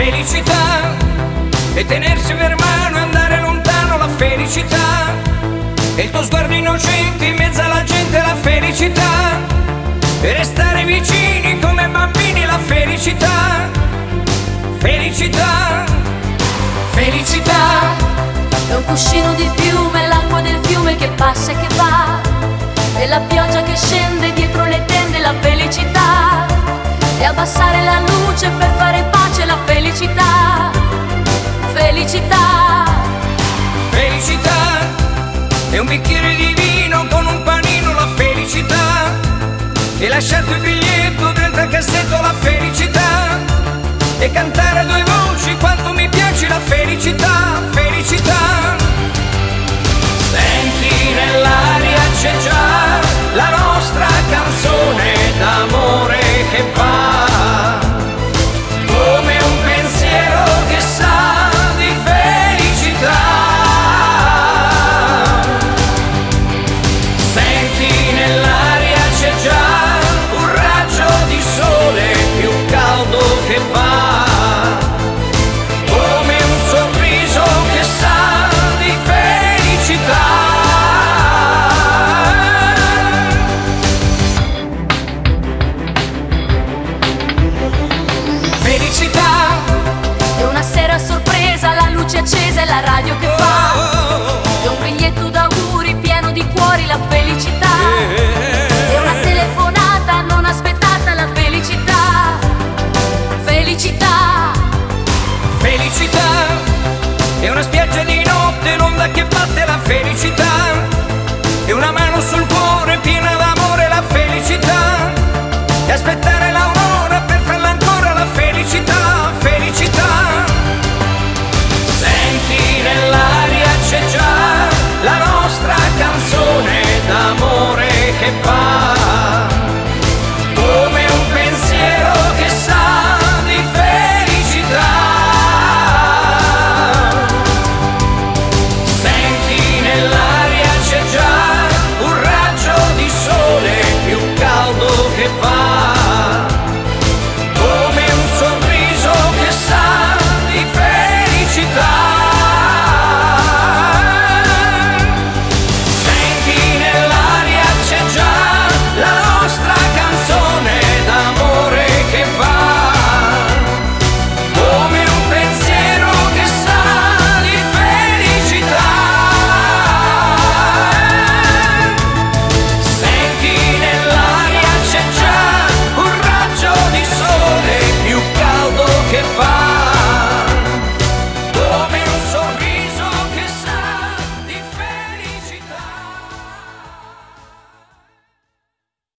felicità, e tenersi per mano e andare lontano. La felicità è il tuo sguardo innocente in mezzo alla gente. La felicità è restare vicini come bambini. La felicità, felicità, felicità è un cuscino di piume, l'acqua del fiume che passa e che va, e la pioggia che scende dietro le tende. La felicità è abbassare la luce per fare pace. La felicità, felicità, felicità è un bicchiere di vino con un panino. La felicità è lasciarti il biglietto dentro al cassetto. La felicità è cantare a due voci quanto mi piace. La felicità, felicità. Senti nell'aria c'è già la nostra canzone d'amore che va come un pensiero che sa di felicità. Senti nell'aria c'è già un raggio di sole più caldo che va come un sorriso che sa di felicità. Felicità è una sera a sorpresa, la luce accesa e la radio che fa, è un biglietto d'auguri pieno di cuori. La felicità è una telefonata non aspettata. La felicità, felicità, felicità è una spiaggia di notte, l'onda che batte. La felicità è una mano sul cuore piena d'amore. La felicità è aspettare